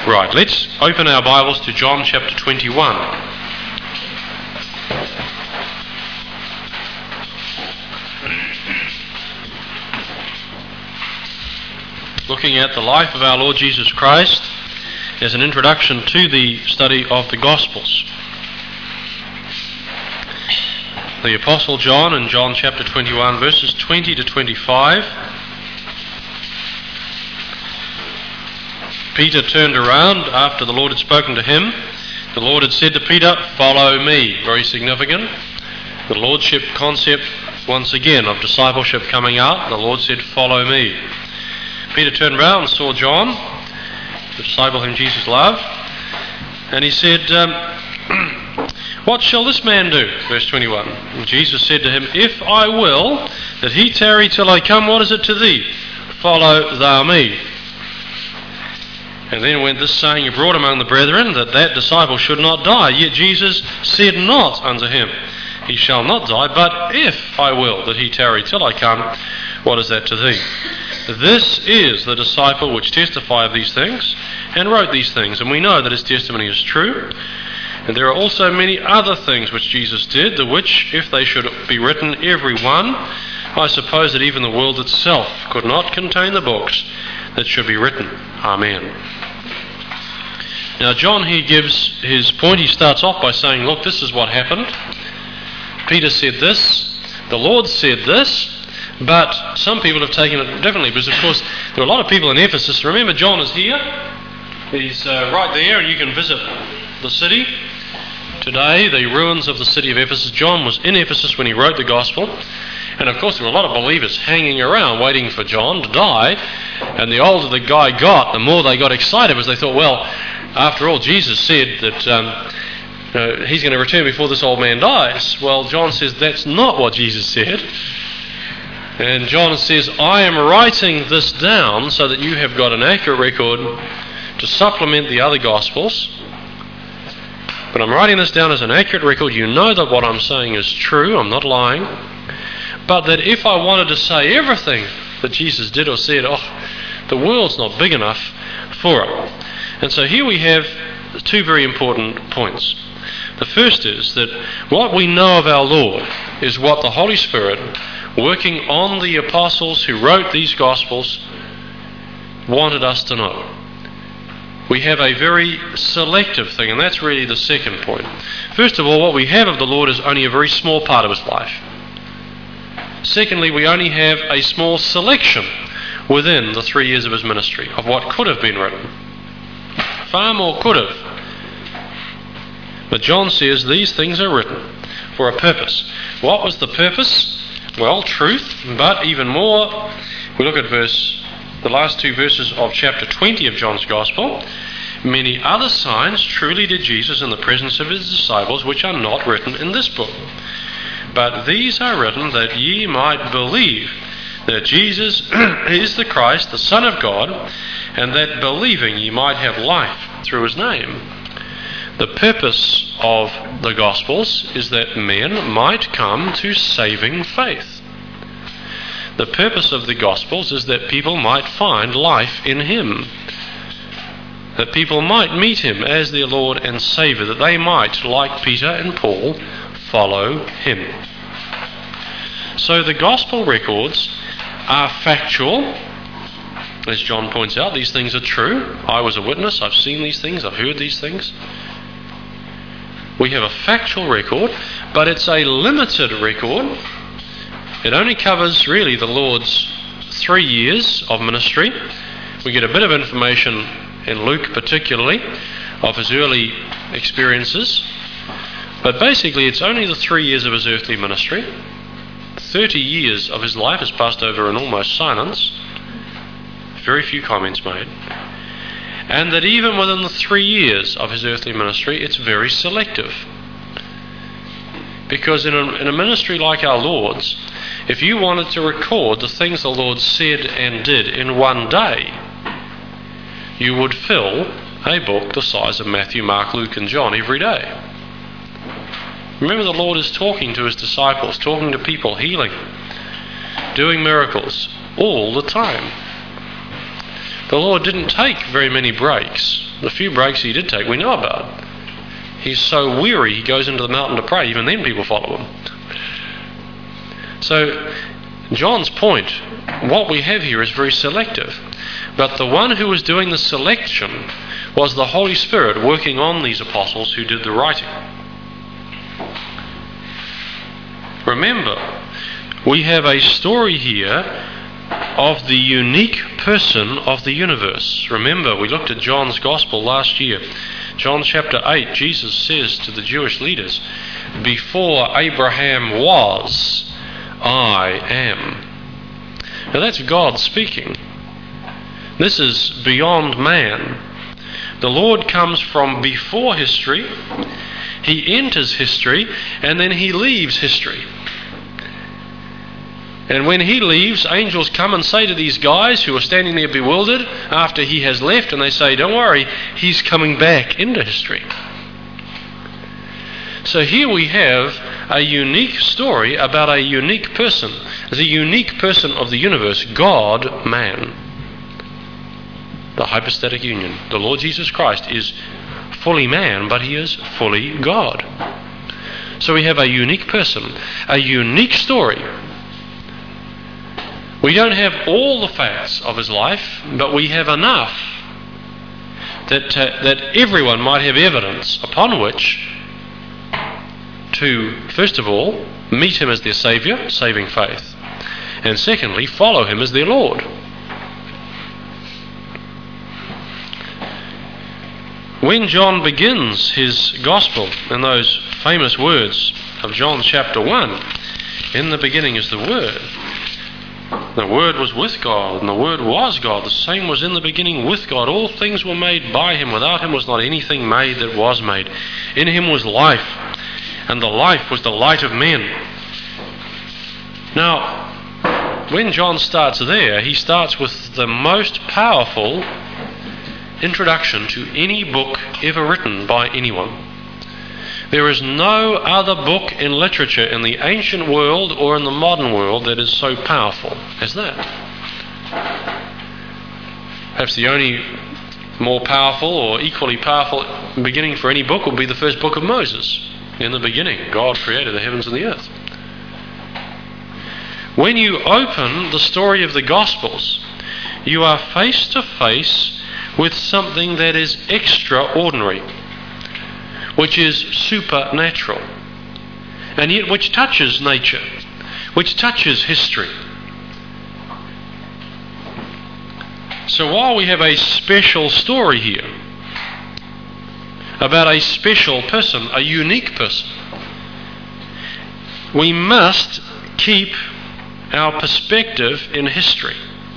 Right, let's open our Bibles to John chapter 21. Looking at the life of our Lord Jesus Christ as an introduction to the study of the Gospels. The Apostle John in John chapter 21 verses 20 to 25. Peter turned around after the Lord had spoken to him. The Lord had said to Peter, "Follow me." Very significant. The Lordship concept once again of discipleship coming out. The Lord said, "Follow me." Peter turned around and saw John, the disciple whom Jesus loved, and he said, "What shall this man do?" Verse 21. And Jesus said to him, "If I will that he tarry till I come, what is it to thee? Follow thou me." And then went this saying abroad among the brethren, that disciple should not die. Yet Jesus said not unto him, "He shall not die, but if I will that he tarry till I come, what is that to thee?" This is the disciple which testified of these things, and wrote these things, and we know that his testimony is true. And there are also many other things which Jesus did, the which, if they should be written every one, I suppose that even the world itself could not contain the books that should be written. Amen. Now John here gives his point. He starts off by saying, look, this is what happened. Peter said this, the Lord said this, but some people have taken it differently, because of course there are a lot of people in Ephesus. Remember, John is here. He's right there, and you can visit the city today, the ruins of the city of Ephesus. John was in Ephesus when he wrote the gospel. And of course there were a lot of believers hanging around waiting for John to die. And the older the guy got, the more they got excited, because they thought, well, after all, Jesus said that he's going to return before this old man dies. Well, John says that's not what Jesus said. And John says, I am writing this down so that you have got an accurate record to supplement the other Gospels. But I'm writing this down as an accurate record. You know that what I'm saying is true. I'm not lying. But that if I wanted to say everything that Jesus did or said, the world's not big enough for it. And so here we have two very important points. The first is that what we know of our Lord is what the Holy Spirit, working on the apostles who wrote these Gospels, wanted us to know. We have a very selective thing, and that's really the second point. First of all, what we have of the Lord is only a very small part of his life. Secondly, we only have a small selection within the 3 years of his ministry of what could have been written. Far more could have. But John says these things are written for a purpose. What was the purpose? Well, truth, but even more, we look at the last two verses of chapter 20 of John's Gospel. Many other signs truly did Jesus in the presence of his disciples, which are not written in this book. But these are written that ye might believe that Jesus is the Christ, the Son of God, and that believing ye might have life through his name. The purpose of the Gospels is that men might come to saving faith. The purpose of the Gospels is that people might find life in him, that people might meet him as their Lord and Saviour, that they might, like Peter and Paul, follow him. So the Gospel records are factual. As John points out, these things are true. I was a witness, I've seen these things, I've heard these things. We have a factual record, but it's a limited record. It only covers really the Lord's 3 years of ministry. We get a bit of information in Luke particularly of his early experiences. But basically it's only the 3 years of his earthly ministry. 30 years of his life has passed over in almost silence. Very few comments made. And that even within the 3 years of his earthly ministry, it's very selective. Because in a ministry like our Lord's, if you wanted to record the things the Lord said and did in one day, you would fill a book the size of Matthew, Mark, Luke and John every day. Remember, the Lord is talking to his disciples, talking to people, healing, doing miracles all the time. The Lord didn't take very many breaks The few breaks he did take, we know about. He's so weary, he goes into the mountain to pray. Even then people follow him. So, John's point, what we have here is very selective. But the one who was doing the selection was the Holy Spirit working on these apostles who did the writing. Remember, we have a story here of the unique person of the universe. Remember, we looked at John's Gospel last year. John chapter 8, Jesus says to the Jewish leaders, "Before Abraham was, I am." Now that's God speaking. This is beyond man. The Lord comes from before history, he enters history, and then he leaves history. And when he leaves, angels come and say to these guys who are standing there bewildered after he has left, and they say, "Don't worry, he's coming back into history." So here we have a unique story about a unique person. The unique person of the universe, God, man. The hypostatic union. The Lord Jesus Christ is fully man, but he is fully God. So we have a unique person, a unique story. We don't have all the facts of his life, but we have enough that everyone might have evidence upon which to, first of all, meet him as their Saviour, saving faith, and secondly, follow him as their Lord. When John begins his Gospel in those famous words of John chapter 1, "In the beginning is the Word. The Word was with God, and the Word was God. The same was in the beginning with God. All things were made by him. Without him was not anything made that was made. In him was life, and the life was the light of men." Now, when John starts there, he starts with the most powerful introduction to any book ever written by anyone. There is no other book in literature in the ancient world or in the modern world that is so powerful as that. Perhaps the only more powerful or equally powerful beginning for any book would be the first book of Moses. In the beginning, God created the heavens and the earth. When you open the story of the Gospels, you are face to face with something that is extraordinary, which is supernatural, and yet which touches nature, which touches history. So while we have a special story here about a special person, a unique person, we must keep our perspective in history.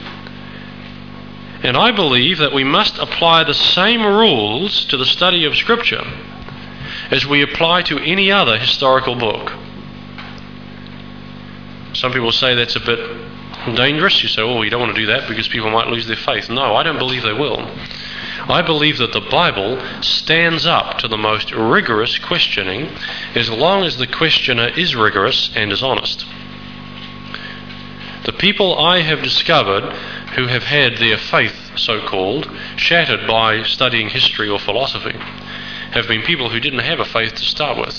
And I believe that we must apply the same rules to the study of Scripture as we apply to any other historical book. Some people say that's a bit dangerous. You say, "Oh, you don't want to do that because people might lose their faith." No, I don't believe they will. I believe that the Bible stands up to the most rigorous questioning as long as the questioner is rigorous and is honest. The people I have discovered who have had their faith, so-called, shattered by studying history or philosophy have been people who didn't have a faith to start with.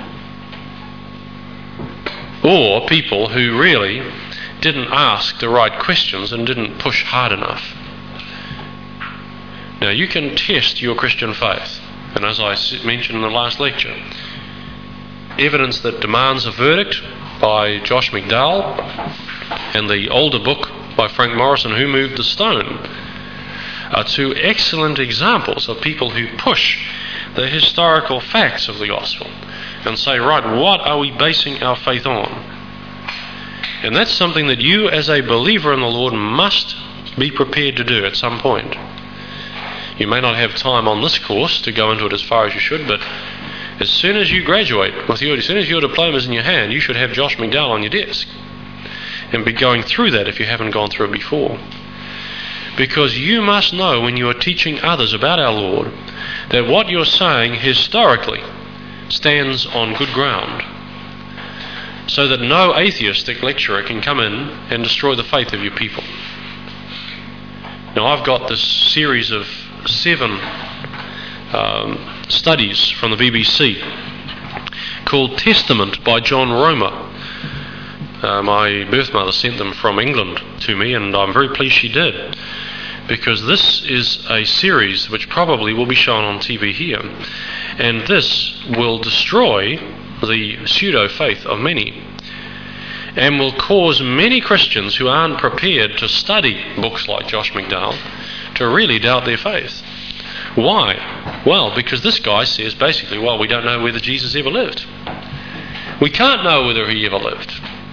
Or people who really didn't ask the right questions and didn't push hard enough. Now you can test your Christian faith, and as I mentioned in the last lecture, Evidence That Demands a Verdict by Josh McDowell and the older book by Frank Morrison, Who Moved the Stone, are two excellent examples of people who push the historical facts of the gospel and say, right, what are we basing our faith on? And that's something that you as a believer in the Lord must be prepared to do at some point. You may not have time on this course to go into it as far as you should, but as soon as you graduate, as soon as your diploma's in your hand, you should have Josh McDowell on your desk and be going through that if you haven't gone through it before. Because you must know when you are teaching others about our Lord that what you're saying historically stands on good ground, so that no atheistic lecturer can come in and destroy the faith of your people. Now I've got this series of 7 studies from the BBC called Testament by John Romer. My birth mother sent them from England to me, and I'm very pleased she did, because this is a series which probably will be shown on TV here, and this will destroy the pseudo-faith of many, and will cause many Christians who aren't prepared to study books like Josh McDowell to really doubt their faith. Why? Well, because this guy says basically, well, we don't know whether Jesus ever lived. We can't know whether he ever lived.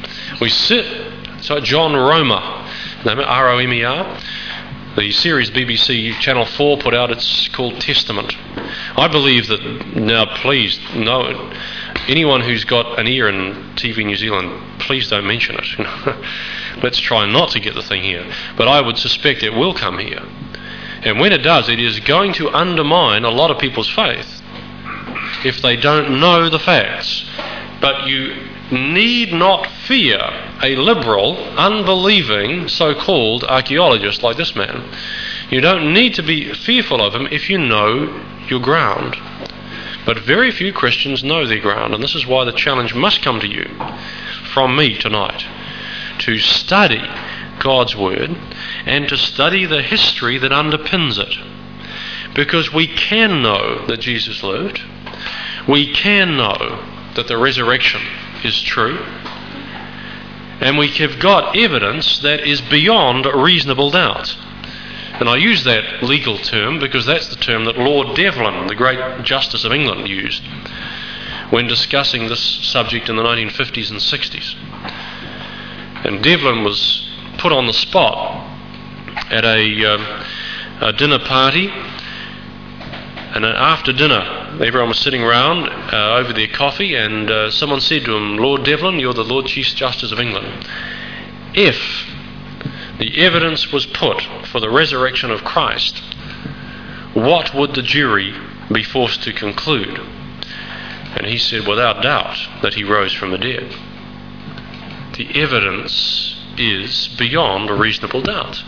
So John Romer, R-O-M-E-R, the series BBC Channel 4 put out, it's called Testament. I believe that, now please, no, anyone who's got an ear in TV New Zealand, please don't mention it. Let's try not to get the thing here. But I would suspect it will come here. And when it does, it is going to undermine a lot of people's faith if they don't know the facts. But you need not fear a liberal, unbelieving, so-called archaeologist like this man. You don't need to be fearful of him if you know your ground. But very few Christians know their ground, and this is why the challenge must come to you from me tonight, to study God's Word and to study the history that underpins it. Because we can know that Jesus lived. We can know that the resurrection is true. And we have got evidence that is beyond reasonable doubt. And I use that legal term because that's the term that Lord Devlin, the great Justice of England, used when discussing this subject in the 1950s and 60s. And Devlin was put on the spot at a dinner party, and after dinner everyone was sitting round over their coffee, and someone said to him, "Lord Devlin, you're the Lord Chief Justice of England. If the evidence was put for the resurrection of Christ, what would the jury be forced to conclude?" And he said, without doubt, that he rose from the dead. The evidence is beyond a reasonable doubt.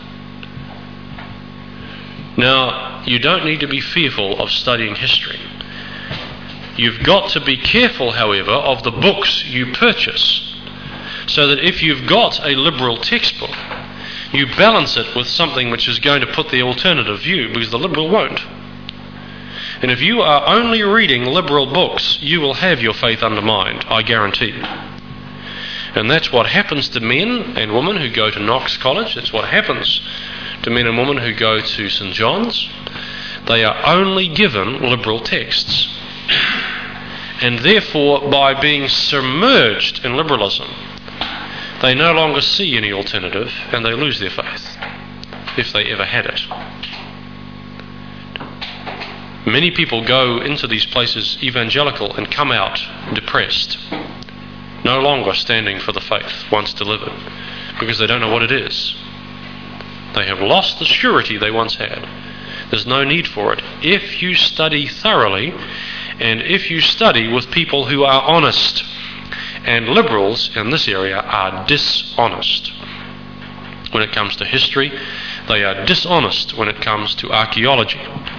Now, you don't need to be fearful of studying history. You've got to be careful, however, of the books you purchase, so that if you've got a liberal textbook, you balance it with something which is going to put the alternative view, because the liberal won't. And if you are only reading liberal books, you will have your faith undermined, I guarantee you. And that's what happens to men and women who go to Knox College. That's what happens to men and women who go to St. John's. They are only given liberal texts. And therefore, by being submerged in liberalism, they no longer see any alternative, and they lose their faith, if they ever had it. Many people go into these places evangelical and come out depressed, no longer standing for the faith once delivered, because they don't know what it is. They have lost the surety they once had. There's no need for it. If you study thoroughly, and if you study with people who are honest, and liberals in this area are dishonest. When it comes to history, they are dishonest when it comes to archaeology.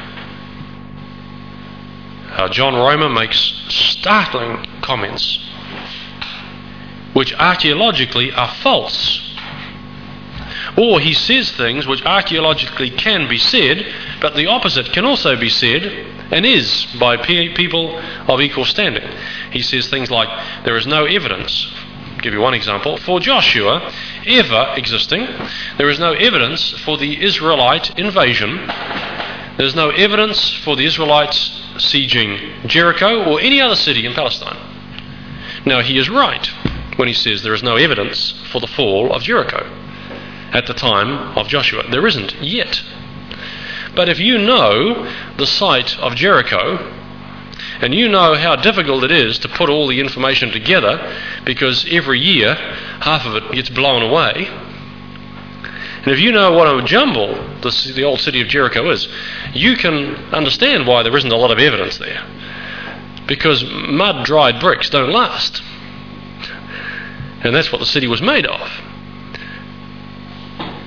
John Romer makes startling comments which archaeologically are false. Or he says things which archaeologically can be said, but the opposite can also be said, and is, by people of equal standing. He says things like, there is no evidence, I'll give you one example, for Joshua ever existing. There is no evidence for the Israelite invasion. There's no evidence for the Israelites sieging Jericho or any other city in Palestine. Now, he is right when he says there is no evidence for the fall of Jericho at the time of Joshua. There isn't yet. But if you know the site of Jericho, and you know how difficult it is to put all the information together, because every year half of it gets blown away, and if you know what a jumble the old city of Jericho is, you can understand why there isn't a lot of evidence there. Because mud-dried bricks don't last. And that's what the city was made of.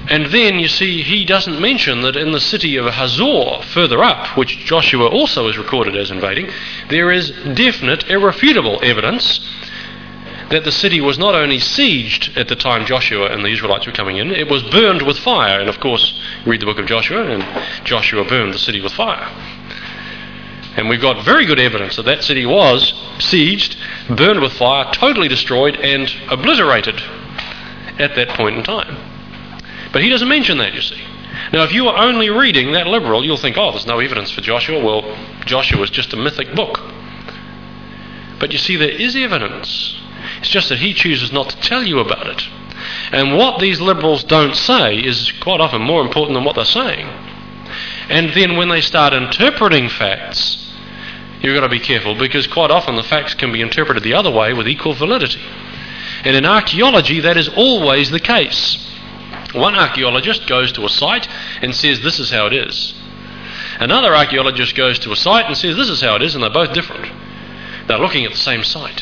And then you see he doesn't mention that in the city of Hazor, further up, which Joshua also is recorded as invading, there is definite, irrefutable evidence that the city was not only sieged at the time Joshua and the Israelites were coming in, it was burned with fire. And of course, read the book of Joshua, and Joshua burned the city with fire. And we've got very good evidence that that city was sieged, burned with fire, totally destroyed and obliterated at that point in time. But he doesn't mention that, you see. Now, if you are only reading that liberal, you'll think, oh, there's no evidence for Joshua. Well, Joshua is just a mythic book. But you see, there is evidence. It's just that he chooses not to tell you about it. And what these liberals don't say is quite often more important than what they're saying. And then when they start interpreting facts, you've got to be careful, because quite often the facts can be interpreted the other way with equal validity. And in archaeology, that is always the case. One archaeologist goes to a site and says, this is how it is. Another archaeologist goes to a site and says, this is how it is, and they're both different. They're looking at the same site.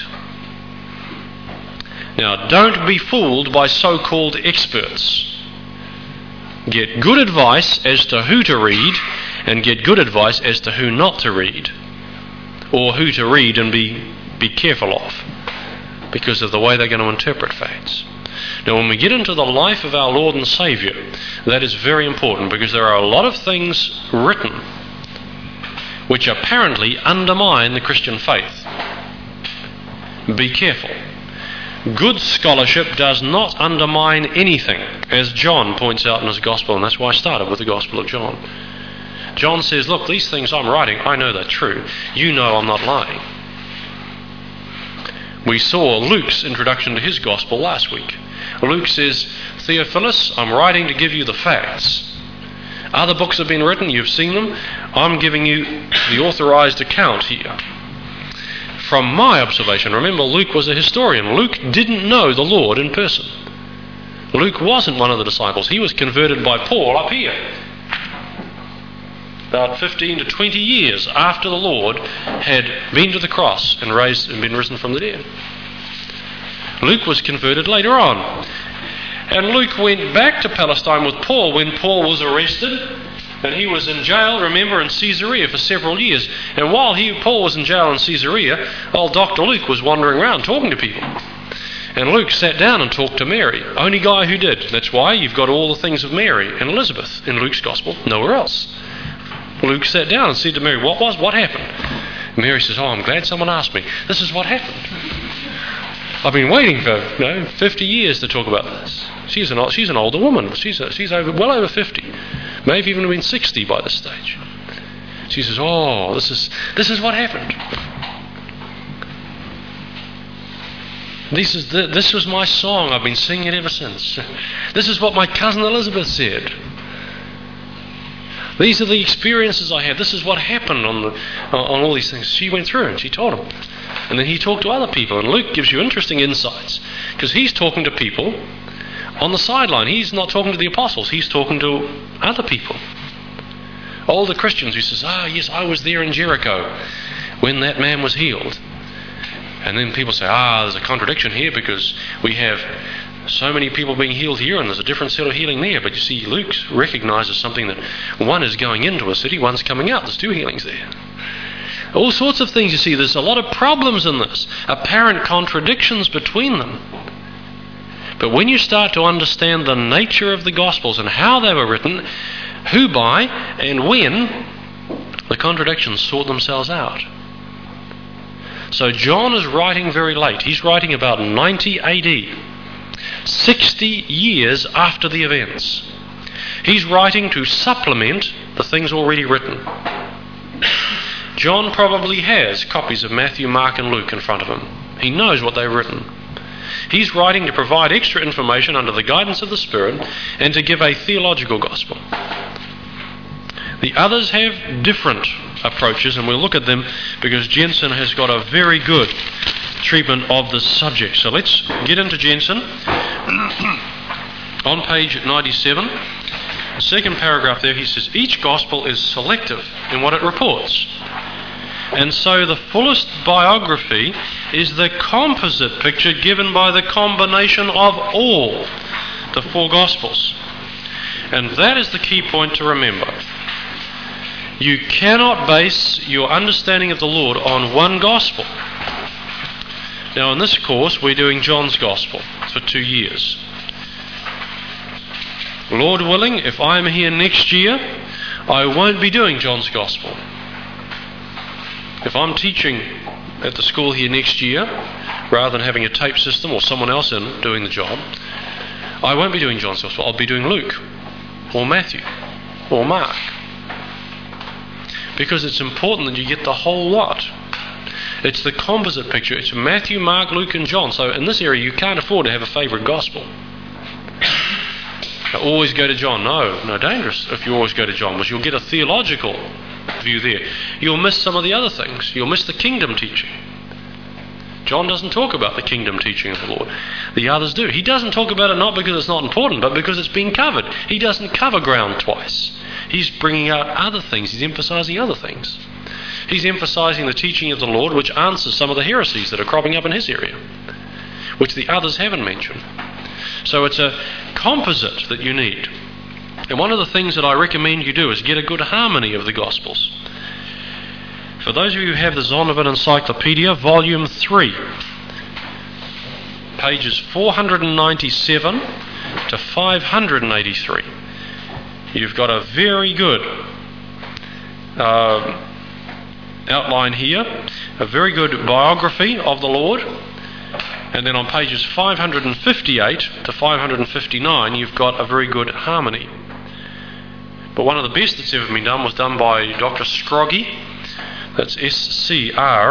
Now, don't be fooled by so-called experts. Get good advice as to who to read, and get good advice as to who not to read, or who to read and be careful of, because of the way they're going to interpret facts. Now, when we get into the life of our Lord and Saviour, that is very important, because there are a lot of things written which apparently undermine the Christian faith. Be careful. Good scholarship does not undermine anything, as John points out in his Gospel, and that's why I started with the Gospel of John. John says, look, these things I'm writing, I know they're true. You know I'm not lying. We saw Luke's introduction to his Gospel last week. Luke says, Theophilus, I'm writing to give you the facts. Other books have been written, you've seen them. I'm giving you the authorized account here. From my observation, remember Luke was a historian. Luke didn't know the Lord in person. Luke wasn't one of the disciples. He was converted by Paul up here, about 15 to 20 years after the Lord had been to the cross and been risen from the dead. Luke was converted later on. And Luke went back to Palestine with Paul when Paul was arrested. And he was in jail, remember, in Caesarea for several years. And while Paul was in jail in Caesarea, old Dr. Luke was wandering around talking to people. And Luke sat down and talked to Mary. Only guy who did. That's why you've got all the things of Mary and Elizabeth in Luke's Gospel, nowhere else. Luke sat down and said to Mary, what happened? Mary says, I'm glad someone asked me. This is what happened. I've been waiting for 50 years to talk about this. She's an older woman. She's well over 50. May have even been 60 by this stage. She says, this is what happened. This was my song. I've been singing it ever since. This is what my cousin Elizabeth said. These are the experiences I had. This is what happened on all these things. She went through and she told him. And then he talked to other people. And Luke gives you interesting insights, because he's talking to people on the sideline. He's not talking to the apostles. He's talking to other people. Older Christians who says, yes, I was there in Jericho when that man was healed. And then people say, there's a contradiction here, because we have so many people being healed here and there's a different set of healing there. But you see, Luke recognises something, that one is going into a city, one's coming out. There's two healings there. All sorts of things, you see. There's a lot of problems in this, apparent contradictions between them. But when you start to understand the nature of the Gospels and how they were written, who by and when, the contradictions sort themselves out. So John is writing very late. He's writing about 90 AD, 60 years after the events. He's writing to supplement the things already written. John probably has copies of Matthew, Mark and Luke in front of him. He knows what they've written. He's writing to provide extra information under the guidance of the Spirit and to give a theological gospel. The others have different approaches, and we'll look at them because Jensen has got a very good treatment of the subject. So let's get into Jensen. On page 97, the second paragraph there, he says, each gospel is selective in what it reports. And so the fullest biography is the composite picture given by the combination of all the four Gospels. And that is the key point to remember. You cannot base your understanding of the Lord on one gospel. Now in this course we're doing John's Gospel for 2 years. Lord willing, if I'm here next year, I won't be doing John's Gospel. If I'm teaching at the school here next year, rather than having a tape system or someone else in doing the job, I won't be doing John's Gospel. I'll be doing Luke or Matthew or Mark. Because it's important that you get the whole lot. It's the composite picture. It's Matthew, Mark, Luke and John. So in this area you can't afford to have a favourite gospel. Always go to John. No, dangerous if you always go to John, because you'll get a theological view there. You'll miss some of the other things. You'll miss the kingdom teaching. John doesn't talk about the kingdom teaching of the Lord. The others do. He doesn't talk about it not because it's not important, but because it's been covered. He doesn't cover ground twice. He's bringing out other things. He's emphasizing other things. He's emphasizing the teaching of the Lord, which answers some of the heresies that are cropping up in his area, which the others haven't mentioned. So it's a composite that you need. And one of the things that I recommend you do is get a good harmony of the Gospels. For those of you who have the Zondervan Encyclopedia, Volume 3, pages 497 to 583, you've got a very good outline here, a very good biography of the Lord. And then on pages 558 to 559, you've got a very good harmony. But one of the best that's ever been done was done by Dr. Scroggie. That's Scroggie,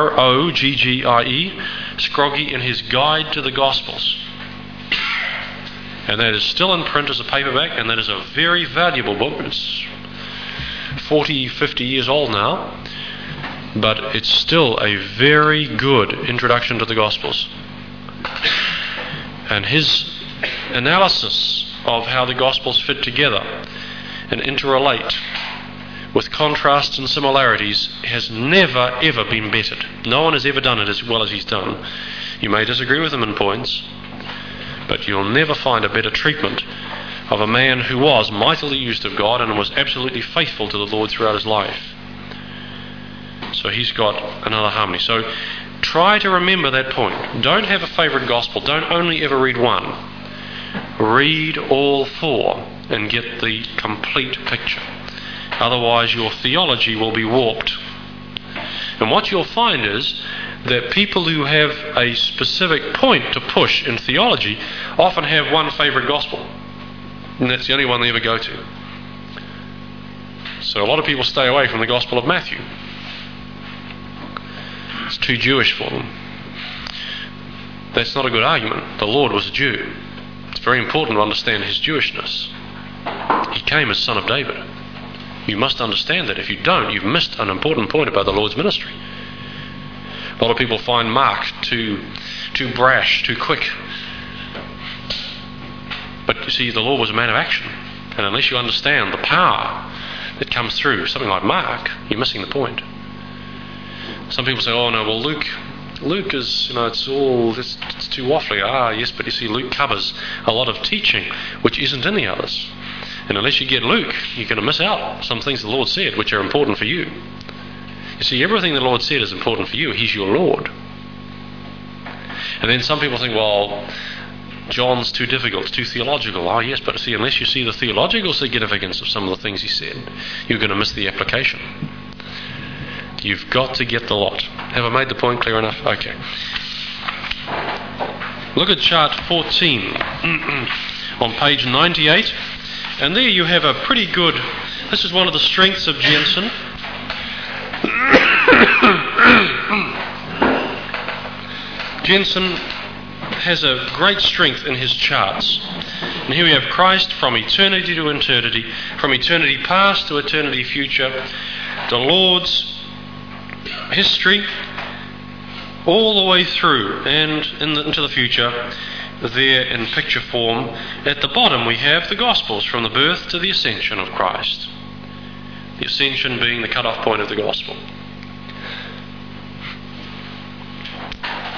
Scroggie, in his Guide to the Gospels. And that is still in print as a paperback, and that is a very valuable book. It's 40, 50 years old now, but it's still a very good introduction to the Gospels. And his analysis of how the Gospels fit together and interrelate with contrasts and similarities has never ever been bettered. No one has ever done it as well as he's done. You may disagree with him in points, but you'll never find a better treatment of a man who was mightily used of God and was absolutely faithful to the Lord throughout his life. So he's got another harmony. So try to remember that point. Don't have a favourite gospel. Don't only ever read one. Read all four and get the complete picture. Otherwise your theology will be warped. And what you'll find is that people who have a specific point to push in theology often have one favourite gospel. And that's the only one they ever go to. So a lot of people stay away from the Gospel of Matthew. It's too Jewish for them. That's not a good argument. The Lord was a Jew. It's very important to understand his Jewishness. He came as son of David. You must understand that. If you don't, you've missed an important point about the Lord's ministry. A lot of people find Mark too brash, too quick. But you see, the Lord was a man of action. And unless you understand the power that comes through something like Mark, you're missing the point. Some people say, oh no, well Luke is, it's too waffly. Yes, but you see, Luke covers a lot of teaching which isn't in the others. And unless you get Luke, you're going to miss out some things the Lord said which are important for you. You see, everything the Lord said is important for you. He's your Lord. And then some people think, well, John's too difficult, it's too theological. Oh yes, but see, unless you see the theological significance of some of the things he said, you're going to miss the application. You've got to get the lot. Have I made the point clear enough? Okay. Look at chart 14 on page 98. And there you have a pretty good, this is one of the strengths of Jensen. Jensen has a great strength in his charts. And here we have Christ from eternity to eternity, from eternity past to eternity future, the Lord's history, all the way through and into the future, there in picture form. At the bottom we have the Gospels from the birth to the ascension of Christ. The ascension being the cut-off point of the Gospel.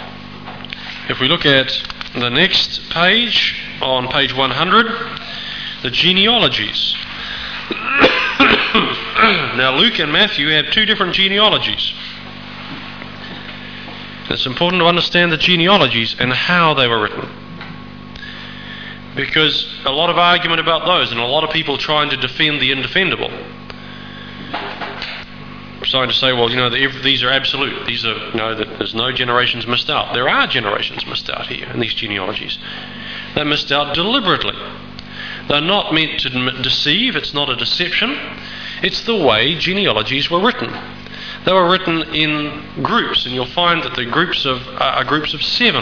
If we look at the next page, on page 100, the genealogies. Now Luke and Matthew have two different genealogies. It's important to understand the genealogies and how they were written, because a lot of argument about those and a lot of people trying to defend the indefendable. Starting to say, well, these are absolute. These are, that there's no generations missed out. There are generations missed out here in these genealogies. They're missed out deliberately. They're not meant to deceive. It's not a deception. It's the way genealogies were written. They were written in groups, and you'll find that the groups are groups of 7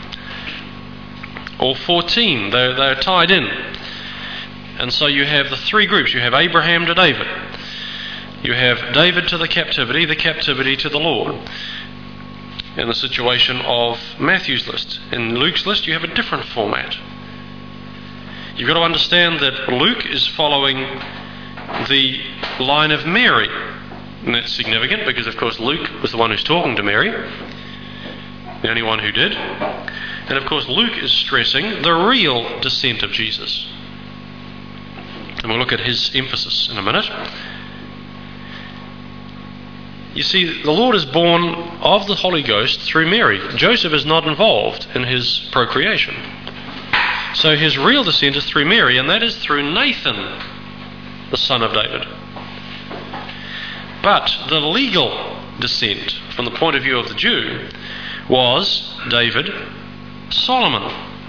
or 14. They're tied in. And so you have the 3 groups. You have Abraham to David. You have David to the captivity to the Lord. In the situation of Matthew's list. In Luke's list, you have a different format. You've got to understand that Luke is following the line of Mary. And that's significant because, of course, Luke was the one who's talking to Mary. The only one who did. And, of course, Luke is stressing the real descent of Jesus. And we'll look at his emphasis in a minute. You see, the Lord is born of the Holy Ghost through Mary. Joseph is not involved in his procreation. So his real descent is through Mary, and that is through Nathan, the son of David. But the legal descent, from the point of view of the Jew, was David, Solomon,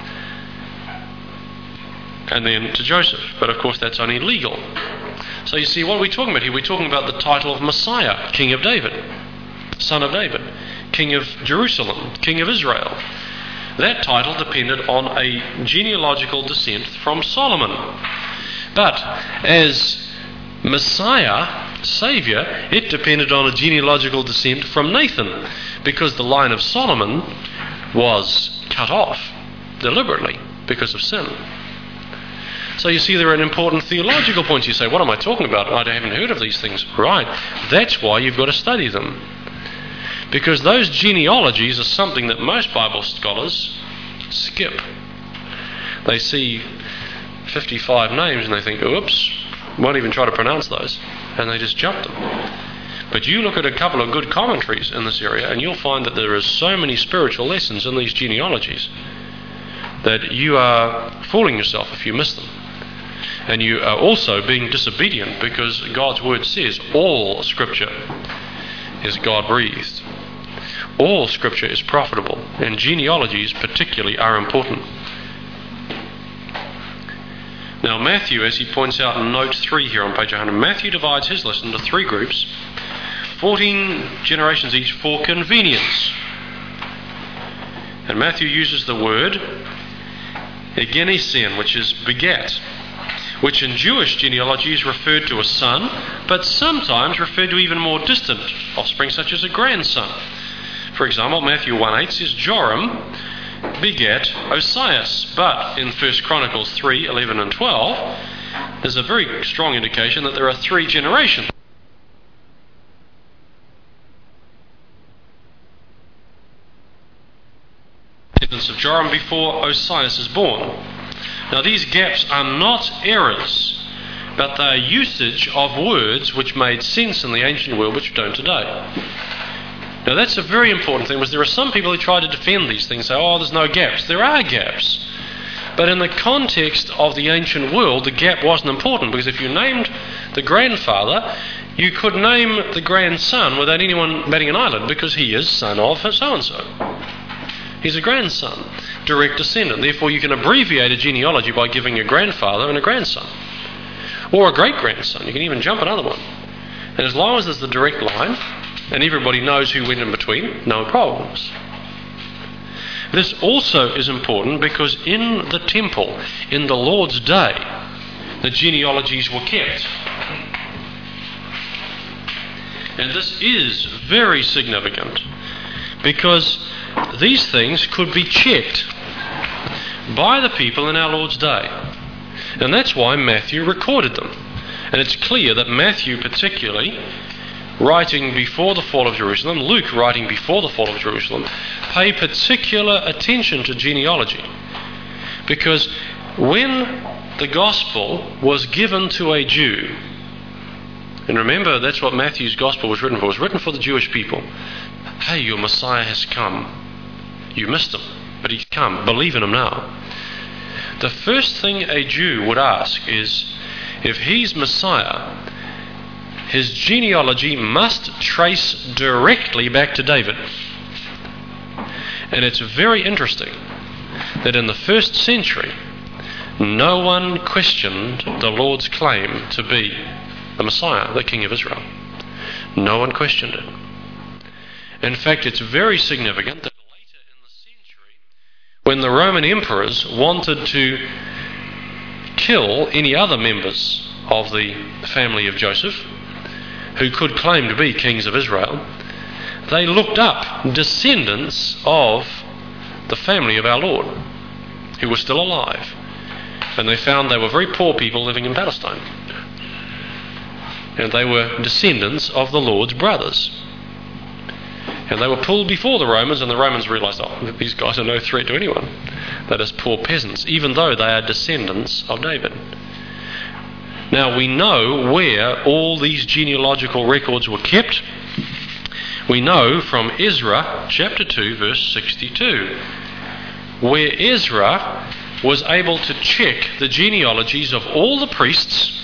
and then to Joseph. But of course that's only legal. So you see, what are we talking about here? We're talking about the title of Messiah, King of David, Son of David, King of Jerusalem, King of Israel. That title depended on a genealogical descent from Solomon. But as Messiah, Saviour, it depended on a genealogical descent from Nathan, because the line of Solomon was cut off deliberately because of sin. So you see, there are important theological points. You say, what am I talking about? I haven't heard of these things. Right. That's why you've got to study them. Because those genealogies are something that most Bible scholars skip. They see 55 names and they think, oops, won't even try to pronounce those. And they just jump them. But you look at a couple of good commentaries in this area and you'll find that there are so many spiritual lessons in these genealogies that you are fooling yourself if you miss them. And you are also being disobedient, because God's word says all Scripture is God-breathed. All Scripture is profitable, and genealogies particularly are important. Now Matthew, as he points out in note 3 here on page 100, Matthew divides his list into 3 groups, 14 generations each for convenience. And Matthew uses the word egenesen, which is begat, which in Jewish genealogy is referred to as son, but sometimes referred to even more distant offspring, such as a grandson. For example, Matthew 1:8 says Joram begat Osias, but in 1 Chronicles 3:11 and 12, there's a very strong indication that there are 3 generations. Of Joram before Osias is born. Now these gaps are not errors, but they are usage of words which made sense in the ancient world which don't today. Now that's a very important thing, because there are some people who try to defend these things, say, oh, there's no gaps. There are gaps. But in the context of the ancient world, the gap wasn't important, because if you named the grandfather, you could name the grandson without anyone batting an eyelid, because he is son of so-and-so. He's a grandson, direct descendant. Therefore, you can abbreviate a genealogy by giving a grandfather and a grandson. Or a great-grandson. You can even jump another one. And as long as there's the direct line, and everybody knows who went in between, no problems. This also is important because in the temple, in the Lord's day, the genealogies were kept. And this is very significant, because these things could be checked by the people in our Lord's day. And that's why Matthew recorded them. And it's clear that Matthew particularly, writing before the fall of Jerusalem, Luke writing before the fall of Jerusalem, pay particular attention to genealogy. Because when the gospel was given to a Jew. And remember, that's what Matthew's gospel was written for. It was written for the Jewish people. Hey, your Messiah has come. You missed him, but he's come. Believe in him now. The first thing a Jew would ask is, if he's Messiah, his genealogy must trace directly back to David. And it's very interesting that in the first century, no one questioned the Lord's claim to be the Messiah, the King of Israel. No one questioned it. In fact, it's very significant that later in the century, when the Roman emperors wanted to kill any other members of the family of Joseph who could claim to be kings of Israel, they looked up descendants of the family of our Lord who were still alive, and they found they were very poor people living in Palestine, and they were descendants of the Lord's brothers. And they were pulled before the Romans, and the Romans realized, these guys are no threat to anyone. They're just poor peasants, even though they are descendants of David. Now, we know where all these genealogical records were kept. We know from Ezra chapter 2, verse 62, where Ezra was able to check the genealogies of all the priests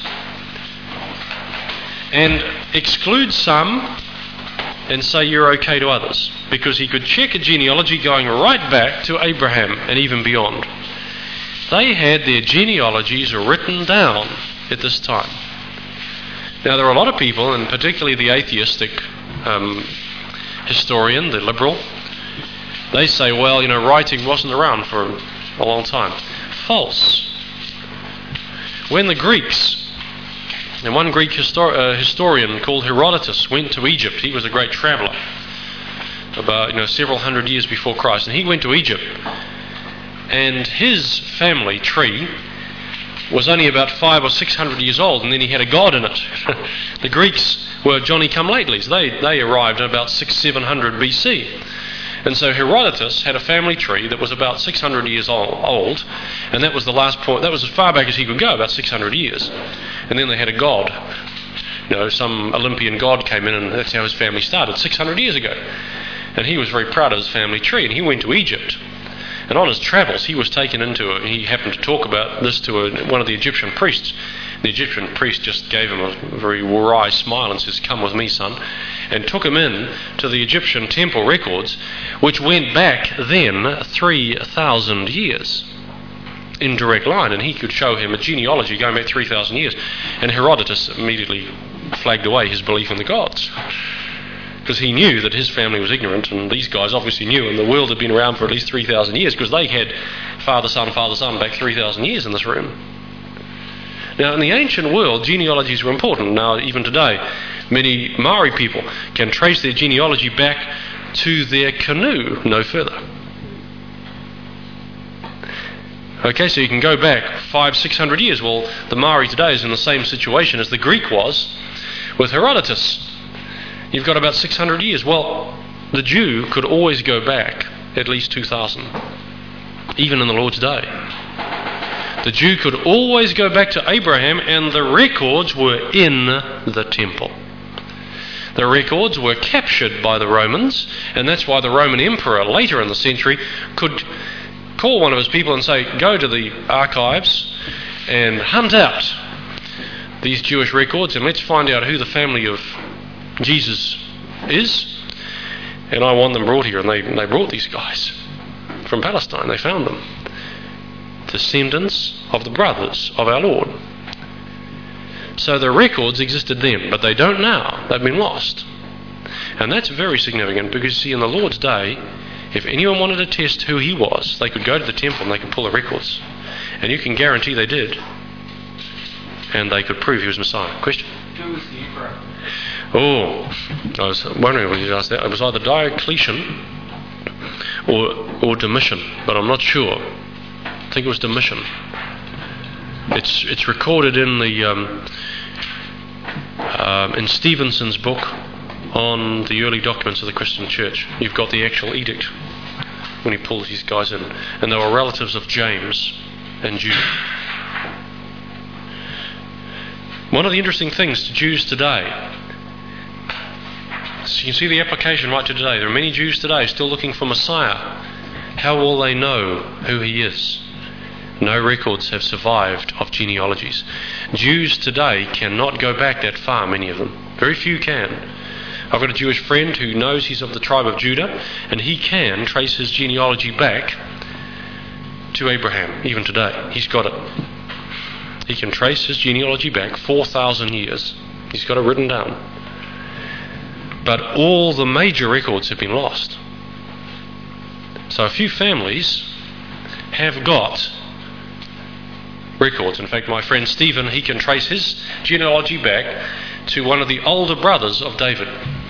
and exclude some and say you're okay to others, because he could check a genealogy going right back to Abraham and even beyond. They had their genealogies written down at this time. Now, there are a lot of people, and particularly the atheistic historian, the liberal, they say, well, writing wasn't around for a long time. False. When the Greeks, and one Greek historian called Herodotus went to Egypt. He was a great traveller, about several hundred years before Christ, and he went to Egypt, and his family tree was only about 500 or 600 years old, and then he had a god in it. The Greeks were Johnny-come-latelys. They arrived in about 600-700 BC. And so Herodotus had a family tree that was about 600 years old, and that was the last point. That was as far back as he could go, about 600 years. And then they had a god. Some Olympian god came in, and that's how his family started, 600 years ago. And he was very proud of his family tree, and he went to Egypt. And on his travels, he was taken he happened to talk about this to one of the Egyptian priests. The Egyptian priest just gave him a very wry smile and says, "Come with me, son," and took him in to the Egyptian temple records, which went back then 3,000 years in direct line, and he could show him a genealogy going back 3,000 years. And Herodotus immediately flagged away his belief in the gods, because he knew that his family was ignorant, and these guys obviously knew, and the world had been around for at least 3,000 years, because they had father, son back 3,000 years in this room. Now, in the ancient world, genealogies were important. Now, even today, many Maori people can trace their genealogy back to their canoe, no further. Okay, so you can go back 500-600 years. Well, the Maori today is in the same situation as the Greek was with Herodotus. You've got about 600 years. Well, the Jew could always go back at least 2,000, even in the Lord's day. The Jew could always go back to Abraham, and the records were in the temple. The records were captured by the Romans, and that's why the Roman emperor later in the century could call one of his people and say, go to the archives and hunt out these Jewish records, and let's find out who the family of Jesus is, and I want them brought here. And they brought these guys from Palestine. They found them, descendants of the brothers of our Lord. So the records existed then, but they don't now. They've been lost. And that's very significant, because you see, in the Lord's day, if anyone wanted to test who he was, they could go to the temple and they could pull the records, and you can guarantee they did, and they could prove he was Messiah. Question? Who was the emperor? Oh, I was wondering when you asked that. It was either Diocletian or Domitian, but I'm not sure. I think it was Domitian. It's recorded in the in Stevenson's book on the early documents of the Christian Church. You've got the actual edict when he pulls these guys in, and they were relatives of James and Jude. One of the interesting things to Jews today, so you can see the application right to today. There are many Jews today still looking for Messiah. How will they know who he is? No records have survived of genealogies. Jews today cannot go back that far, many of them. Very few can. I've got a Jewish friend who knows he's of the tribe of Judah, and he can trace his genealogy back to Abraham, even today. He's got it. He can trace his genealogy back 4,000 years. He's got it written down. But all the major records have been lost. So a few families have got records. In fact, my friend Stephen, he can trace his genealogy back to one of the older brothers of David.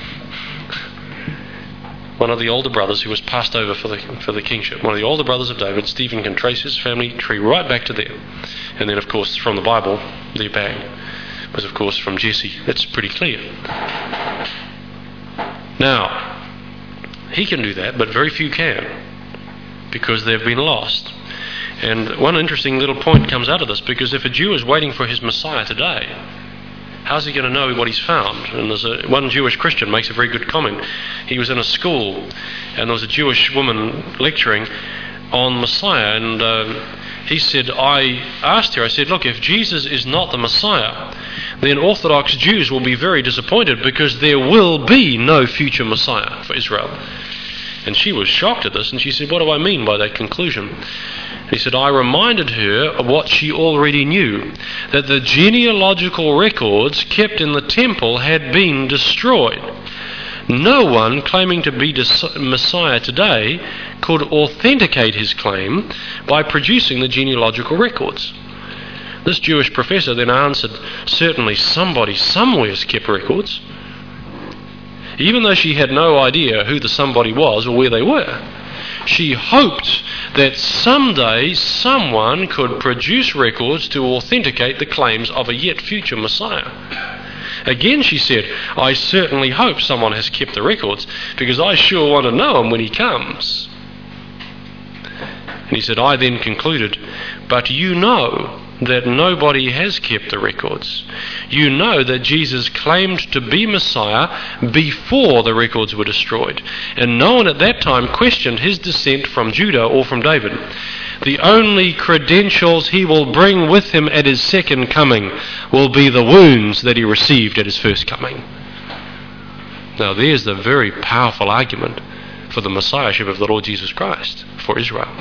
One of the older brothers who was passed over for the kingship. One of the older brothers of David, Stephen can trace his family tree right back to them. And then, of course, from the Bible, their bang was, of course, from Jesse. That's pretty clear. Now, he can do that, but very few can, because they've been lost. And one interesting little point comes out of this, because if a Jew is waiting for his Messiah today, how's he going to know what he's found? And one Jewish Christian makes a very good comment. He was in a school, and there was a Jewish woman lecturing on Messiah, and he said, I asked her, I said, look, if Jesus is not the Messiah, then Orthodox Jews will be very disappointed, because there will be no future Messiah for Israel. And she was shocked at this, and she said, what do I mean by that conclusion? He said, I reminded her of what she already knew, that the genealogical records kept in the temple had been destroyed. No one claiming to be Messiah today could authenticate his claim by producing the genealogical records. This Jewish professor then answered, certainly somebody somewhere has kept records. Even though she had no idea who the somebody was or where they were, she hoped that someday someone could produce records to authenticate the claims of a yet future Messiah. Again, she said, I certainly hope someone has kept the records, because I sure want to know him when he comes. And he said, I then concluded, but you know that nobody has kept the records. You know that Jesus claimed to be Messiah before the records were destroyed, and no one at that time questioned his descent from Judah or from David. The only credentials he will bring with him at his second coming will be the wounds that he received at his first coming. Now there's the very powerful argument for the Messiahship of the Lord Jesus Christ for Israel.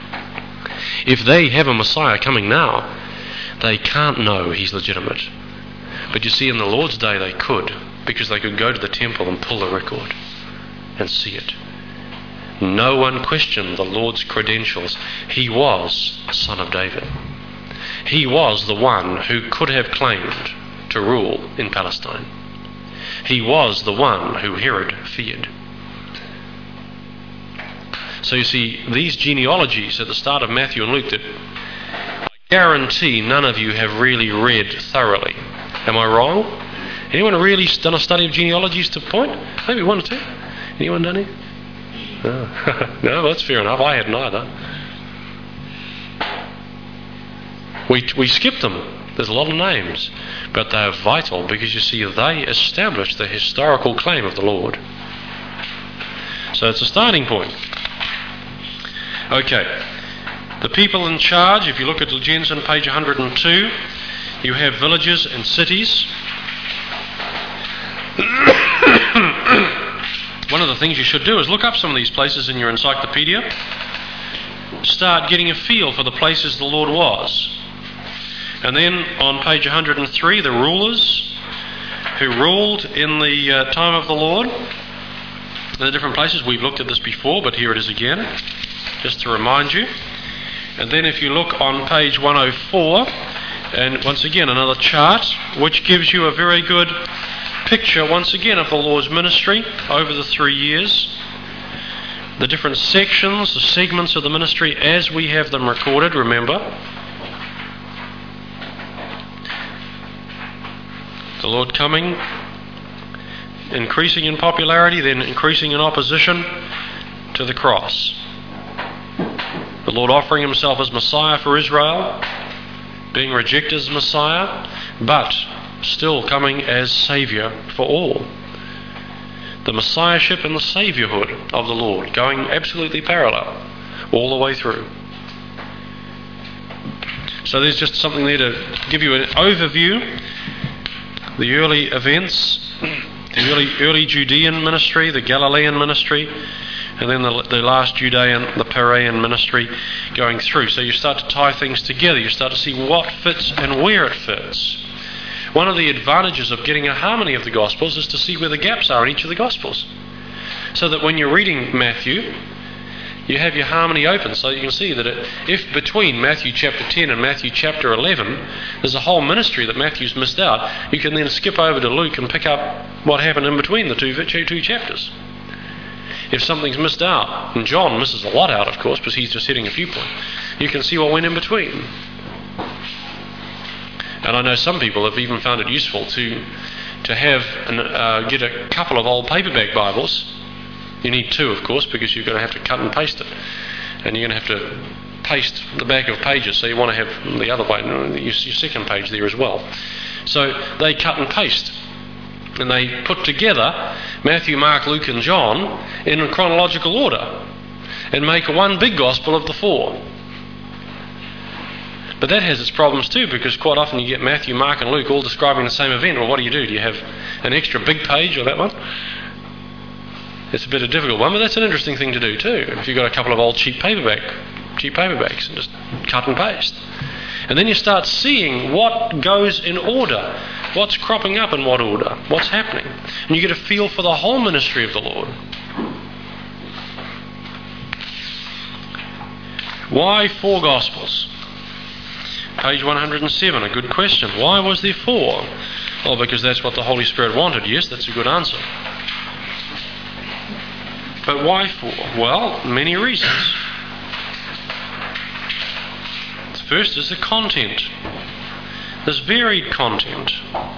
If they have a Messiah coming now, they can't know he's legitimate. But you see, in the Lord's day they could, because they could go to the temple and pull the record and see it. No one questioned the Lord's credentials. He was a son of David. He was the one who could have claimed to rule in Palestine. He was the one who Herod feared. So you see, these genealogies at the start of Matthew and Luke that I guarantee none of you have really read thoroughly. Am I wrong? Anyone really done a study of genealogies to point? Maybe one or two. Anyone done it? No, no, that's fair enough. I hadn't either. We skipped them. There's a lot of names, but they are vital, because you see, they establish the historical claim of the Lord. So it's a starting point. Okay, the people in charge, if you look at Legends on page 102, you have villages and cities. One of the things you should do is look up some of these places in your encyclopedia. Start getting a feel for the places the Lord was. And then on page 103, the rulers who ruled in the time of the Lord. The different places, we've looked at this before, but here it is again, just to remind you. And then if you look on page 104, and once again another chart, which gives you a very good picture once again of the Lord's ministry over the 3 years. The different sections, the segments of the ministry as we have them recorded, remember. The Lord coming, increasing in popularity, then increasing in opposition to the cross. The Lord offering himself as Messiah for Israel, being rejected as Messiah, but still coming as Saviour for all. The Messiahship and the Saviourhood of the Lord going absolutely parallel all the way through. So there's just something there to give you an overview. The early events, the early Judean ministry, the Galilean ministry, and then the last Judean, the Perean ministry going through. So you start to tie things together. You start to see what fits and where it fits. One of the advantages of getting a harmony of the Gospels is to see where the gaps are in each of the Gospels. So that when you're reading Matthew, you have your harmony open, so you can see that if between Matthew chapter 10 and Matthew chapter 11 there's a whole ministry that Matthew's missed out, you can then skip over to Luke and pick up what happened in between the two chapters. If something's missed out, and John misses a lot out, of course, because he's just hitting a viewpoint, you can see what went in between. And I know some people have even found it useful to have get a couple of old paperback Bibles. You need two, of course, because you're going to have to cut and paste it. And you're going to have to paste the back of pages, so you want to have the other way, your second page there as well. So they cut and paste. And they put together Matthew, Mark, Luke and John in chronological order and make one big gospel of the four. But that has its problems too, because quite often you get Matthew, Mark and Luke all describing the same event. Well, what do? Do you have an extra big page or that one? It's a bit of a difficult one, but that's an interesting thing to do too. If you've got a couple of old cheap paperbacks and just cut and paste. And then you start seeing what goes in order, what's cropping up in what order, what's happening. And you get a feel for the whole ministry of the Lord. Why 4 Gospels? Page 107, a good question. Why was there 4? Well, because that's what the Holy Spirit wanted. Yes, that's a good answer. But why 4? Well, many reasons. The first is the content. There's varied content.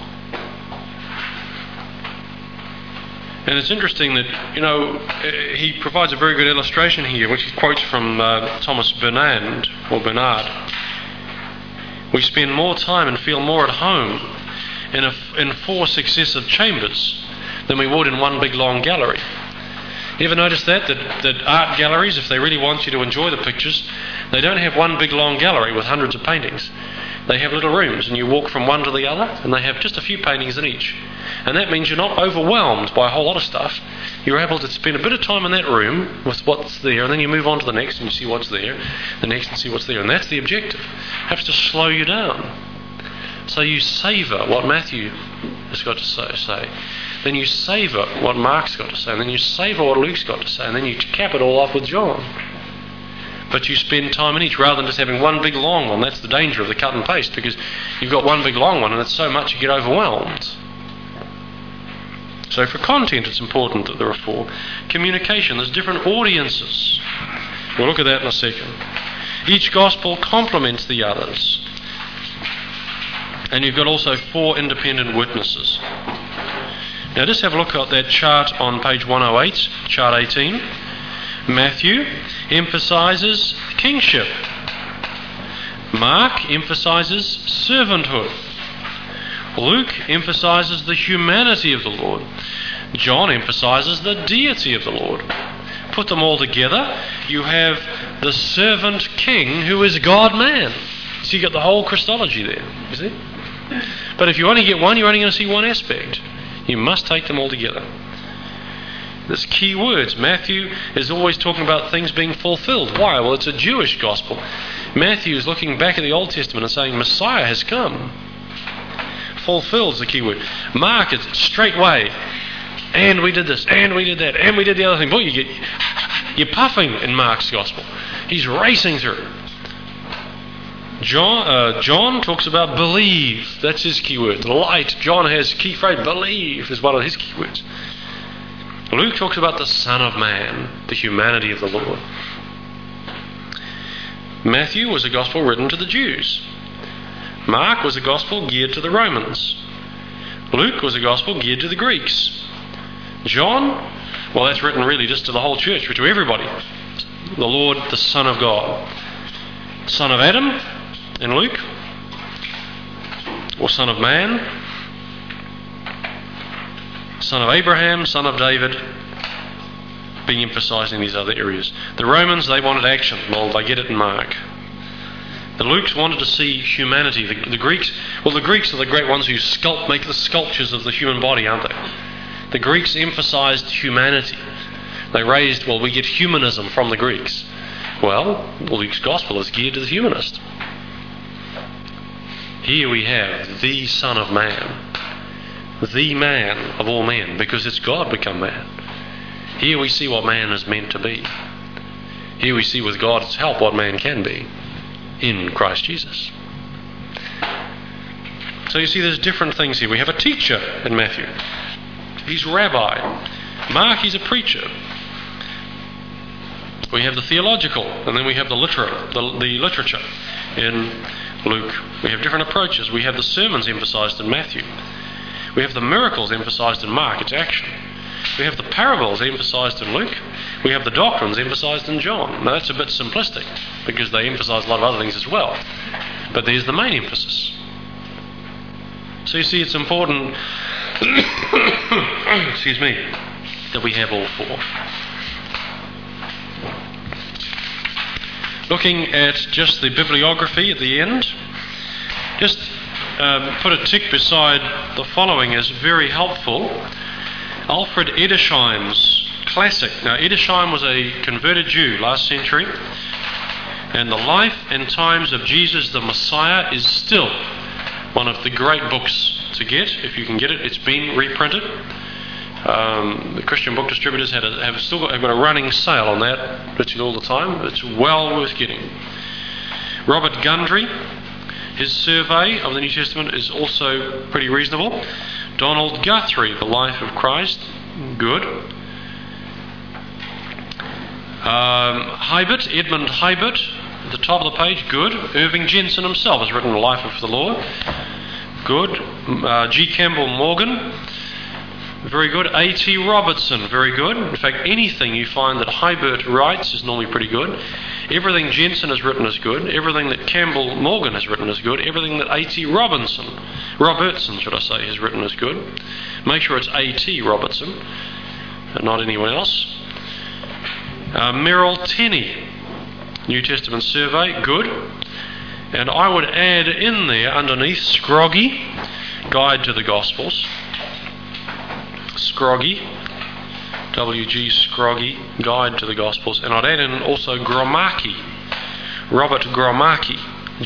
And it's interesting that, he provides a very good illustration here, which he quotes from Thomas Bernard. We spend more time and feel more at home in 4 successive chambers than we would in one big long gallery. You ever notice that art galleries, if they really want you to enjoy the pictures, they don't have one big long gallery with hundreds of paintings. They have little rooms, and you walk from one to the other, and they have just a few paintings in each. And that means you're not overwhelmed by a whole lot of stuff. You're able to spend a bit of time in that room with what's there, and then you move on to the next and you see what's there, the next and see what's there. And that's the objective. It has to slow you down. So you savour what Matthew has got to say. Then you savour what Mark's got to say. And then you savour what Luke's got to say. And then you cap it all off with John. But you spend time in each rather than just having one big long one. That's the danger of the cut and paste, because you've got one big long one and it's so much you get overwhelmed. So for content it's important that there are 4. Communication, there's different audiences. We'll look at that in a second. Each gospel complements the others. And you've got also 4 independent witnesses. Now just have a look at that chart on page 108, chart 18. Matthew emphasises kingship. Mark emphasises servanthood. Luke emphasises the humanity of the Lord. John emphasises the deity of the Lord. Put them all together, you have the servant king who is God-man. So you've got the whole Christology there, you see? But if you only get one, you're only going to see one aspect. You must take them all together. There's key words. Matthew is always talking about things being fulfilled. Why? Well, it's a Jewish gospel. Matthew is looking back at the Old Testament and saying Messiah has come. Fulfilled is the key word. Mark is straightway. And we did this, and we did that, and we did the other thing. Boy, you're puffing in Mark's gospel. He's racing through. John talks about believe. That's his key word. Light. John has key phrase. Believe is one of his key words. Luke talks about the Son of Man, the humanity of the Lord. Matthew was a gospel written to the Jews. Mark was a gospel geared to the Romans. Luke was a gospel geared to the Greeks. John, well, that's written really just to the whole church, but to everybody. The Lord, the Son of God. Son of Adam in Luke, or Son of Man son of Abraham, son of David, being emphasised in these other areas. The Romans, they wanted action. Well, they get it in Mark. The Lukes wanted to see humanity. The Greeks are the great ones who make the sculptures of the human body, aren't they? The Greeks emphasised humanity. We get humanism from the Greeks. Well, Luke's Gospel is geared to the humanist. Here we have the Son of Man, the man of all men, because it's God become man. Here we see what man is meant to be. Here we see with God's help what man can be in Christ Jesus. So you see there's different things here. We have a teacher in Matthew. He's rabbi. Mark, he's a preacher. We have the theological, and then we have the literature in Luke. We have different approaches. We have the sermons emphasised in Matthew. We have the miracles emphasised in Mark. It's action. We have the parables emphasised in Luke. We have the doctrines emphasised in John. Now that's a bit simplistic because they emphasise a lot of other things as well. But there's the main emphasis. So you see it's important that we have all four. Looking at just the bibliography at the end, just put a tick beside the following as very helpful. Alfred Edersheim's classic. Now, Edersheim was a converted Jew last century, and the life and times of Jesus the Messiah is still one of the great books to get, if you can get it. It's been reprinted. The Christian book distributors have got a running sale on that literally all the time. It's well worth getting. Robert Gundry, his survey of the New Testament is also pretty reasonable. Donald Guthrie, The Life of Christ, good. Edmund Hibert, at the top of the page, good. Irving Jensen himself has written The Life of the Lord, good. G. Campbell Morgan, very good. A.T. Robertson, very good. In fact, anything you find that Hibert writes is normally pretty good. Everything Jensen has written is good. Everything that Campbell Morgan has written is good. Everything that A.T. Robertson has written is good. Make sure it's A.T. Robertson and not anyone else. Merrill Tenney, New Testament Survey, good. And I would add in there underneath Scroggie, Guide to the Gospels. Scroggie, W.G. Scroggie, Guide to the Gospels, and I'd add in also Gromacki, Robert Gromacki,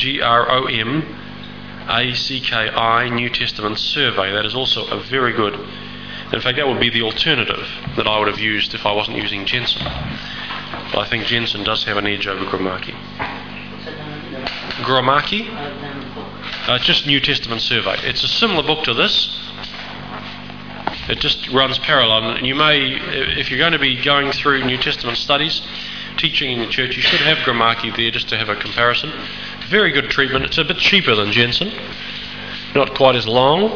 Gromacki, New Testament Survey. That is also a very good. In fact, that would be the alternative that I would have used if I wasn't using Jensen. But I think Jensen does have an edge over Gromacki. Gromacki, just New Testament Survey. It's a similar book to this. It just runs parallel, and you may, if you're going to be going through New Testament studies, teaching in the church, you should have Gromacki there just to have a comparison. Very good treatment. It's a bit cheaper than Jensen, not quite as long.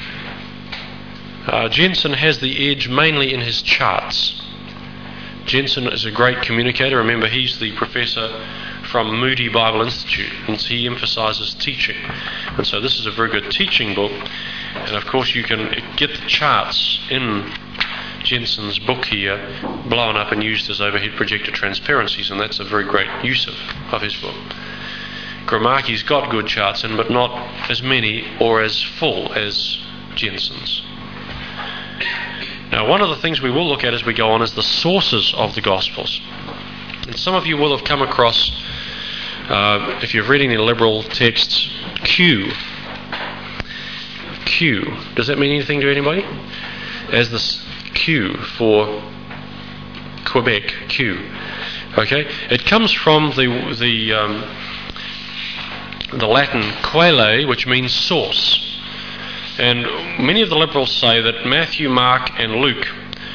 Jensen has the edge mainly in his charts. Jensen is a great communicator. Remember, he's the professor from Moody Bible Institute, and he emphasises teaching. And so this is a very good teaching book. And of course you can get the charts in Jensen's book here blown up and used as overhead projector transparencies, and that's a very great use of his book. Gromacki's got good charts in, but not as many or as full as Jensen's. Now, one of the things we will look at as we go on is the sources of the Gospels. And some of you will have come across, if you're reading the liberal texts, Q. Does that mean anything to anybody? As this Q for Quebec, Q. Okay? It comes from the Latin quale, which means source. And many of the liberals say that Matthew, Mark, and Luke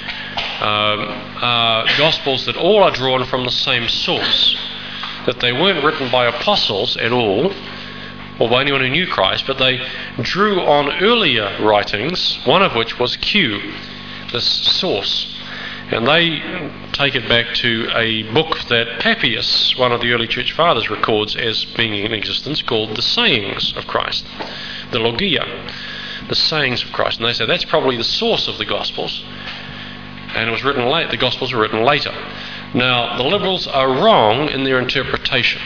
are Gospels that all are drawn from the same source. That they weren't written by apostles at all, or by anyone who knew Christ, but they drew on earlier writings, one of which was Q, this source. And they take it back to a book that Papias, one of the early church fathers, records as being in existence, called the Sayings of Christ, the Logia. the sayings of Christ. And they say that's probably the source of the Gospels. And it was written late. The Gospels were written later. Now, the liberals are wrong in their interpretation.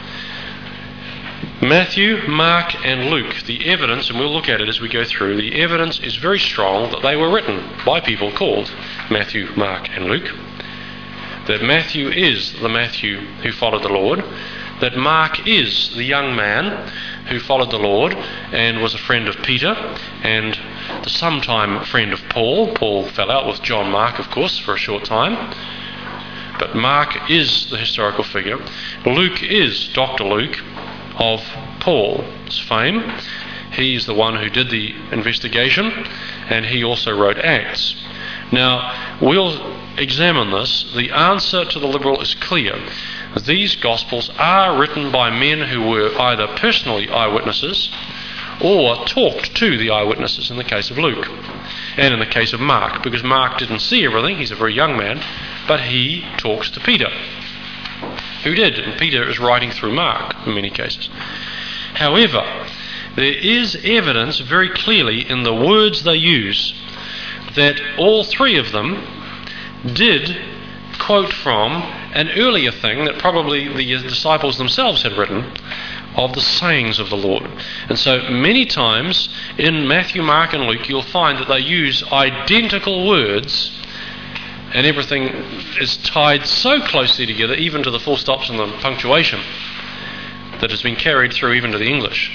Matthew, Mark and Luke, the evidence, and we'll look at it as we go through, the evidence is very strong that they were written by people called Matthew, Mark and Luke. That Matthew is the Matthew who followed the Lord. That Mark is the young man who followed the Lord and was a friend of Peter and the sometime friend of Paul. Paul fell out with John Mark, of course, for a short time. But Mark is the historical figure. Luke is Dr. Luke of Paul's fame. He's the one who did the investigation, and he also wrote Acts. Now, we'll examine this. The answer to the liberal is clear. These Gospels are written by men who were either personally eyewitnesses or talked to the eyewitnesses in the case of Luke and in the case of Mark, because Mark didn't see everything. He's a very young man, but he talks to Peter, who did, and Peter is writing through Mark in many cases. However, there is evidence very clearly in the words they use that all three of them did quote from an earlier thing that probably the disciples themselves had written of the sayings of the Lord. And so many times in Matthew, Mark and Luke you'll find that they use identical words, and everything is tied so closely together, even to the full stops and the punctuation, that has been carried through even to the English,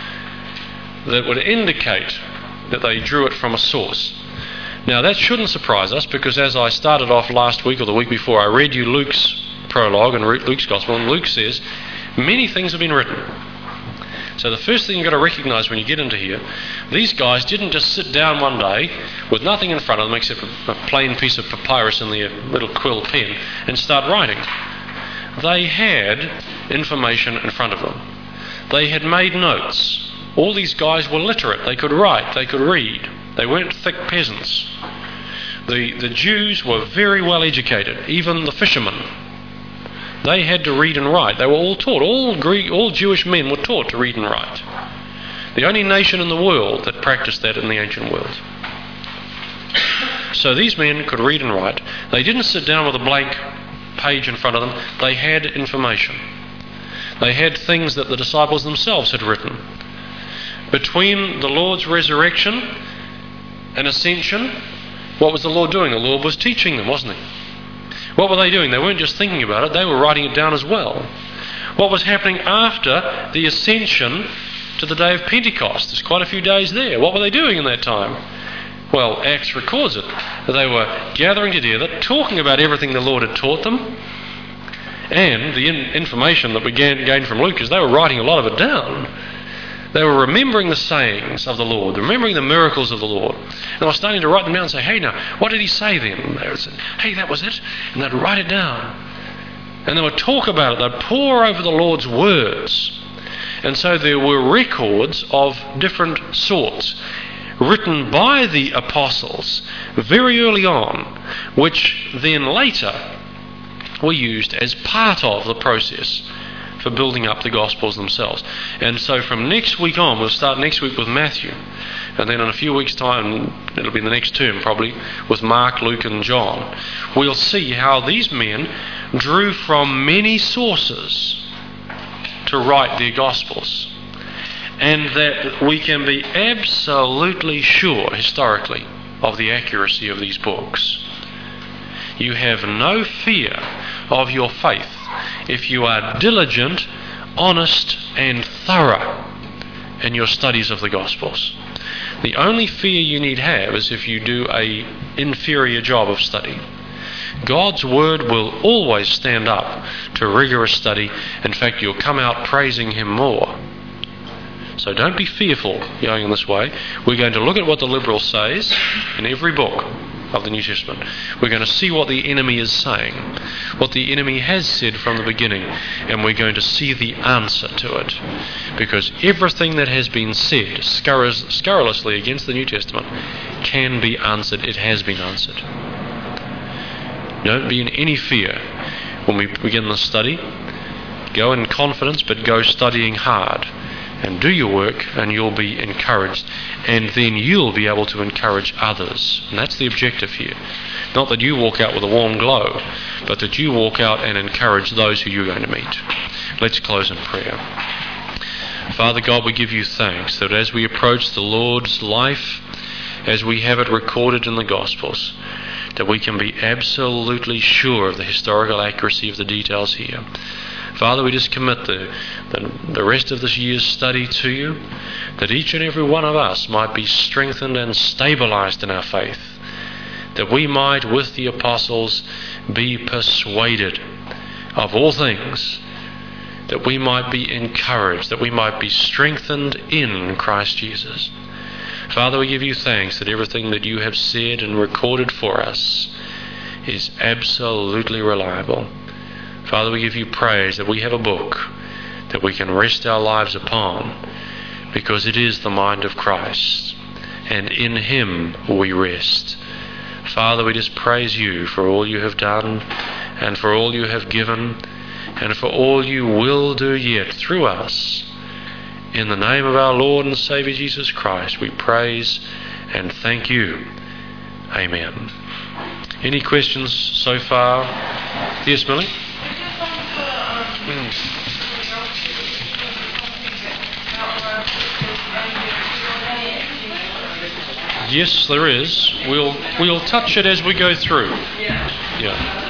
that would indicate that they drew it from a source. Now that shouldn't surprise us, because as I started off last week or the week before, I read you Luke's prologue and Luke's Gospel, and Luke says many things have been written. So the first thing you've got to recognise when you get into here, these guys didn't just sit down one day with nothing in front of them except a plain piece of papyrus and their little quill pen and start writing. They had information in front of them. They had made notes. All these guys were literate. They could write, they could read. They weren't thick peasants. The Jews were very well educated, even the fishermen. They had to read and write. They were all taught. All Jewish men were taught to read and write. The only nation in the world that practiced that in the ancient world. So these men could read and write. They didn't sit down with a blank page in front of them. They had information. They had things that the disciples themselves had written. Between the Lord's resurrection and ascension, what was the Lord doing? The Lord was teaching them, wasn't he? What were they doing? They weren't just thinking about it, they were writing it down as well. What was happening after the ascension to the day of Pentecost? There's quite a few days there. What were they doing in that time? Well, Acts records it. They were gathering together, talking about everything the Lord had taught them. And the information that we gained from Luke is they were writing a lot of it down. They were remembering the sayings of the Lord, remembering the miracles of the Lord. And they were starting to write them down and say, hey, now, what did he say then? And they would say, hey, that was it. And they'd write it down. And they would talk about it. They'd pore over the Lord's words. And so there were records of different sorts written by the apostles very early on, which then later were used as part of the process for building up the Gospels themselves. And so from next week on, we'll start next week with Matthew, and then in a few weeks' time, it'll be the next term probably, with Mark, Luke and John. We'll see how these men drew from many sources to write their Gospels, and that we can be absolutely sure historically of the accuracy of these books. You have no fear of your faith if you are diligent, honest and thorough in your studies of the Gospels. The only fear you need have is if you do an inferior job of study. God's Word will always stand up to rigorous study. In fact, you'll come out praising Him more. So don't be fearful going in this way. We're going to look at what the liberal says in every book of the New Testament. We're going to see what the enemy is saying, what the enemy has said from the beginning, and we're going to see the answer to it. Because everything that has been said scurrilously against the New Testament can be answered. It has been answered. Don't be in any fear when we begin the study. Go in confidence, but go studying hard. and do your work, and you'll be encouraged, and then you'll be able to encourage others. And that's the objective here. Not that you walk out with a warm glow, but that you walk out and encourage those who you're going to meet. Let's close in prayer. Father God, we give you thanks that as we approach the Lord's life, as we have it recorded in the Gospels, that we can be absolutely sure of the historical accuracy of the details here. Father, we just commit the rest of this year's study to you, that each and every one of us might be strengthened and stabilized in our faith, that we might, with the apostles, be persuaded of all things, that we might be encouraged, that we might be strengthened in Christ Jesus. Father, we give you thanks that everything that you have said and recorded for us is absolutely reliable. Father, we give you praise that we have a book that we can rest our lives upon, because it is the mind of Christ, and in him we rest. Father, we just praise you for all you have done, and for all you have given, and for all you will do yet through us. In the name of our Lord and Saviour Jesus Christ, we praise and thank you. Amen. Any questions so far? Yes, Millie? Yes, there is. We'll touch it as we go through. Yeah.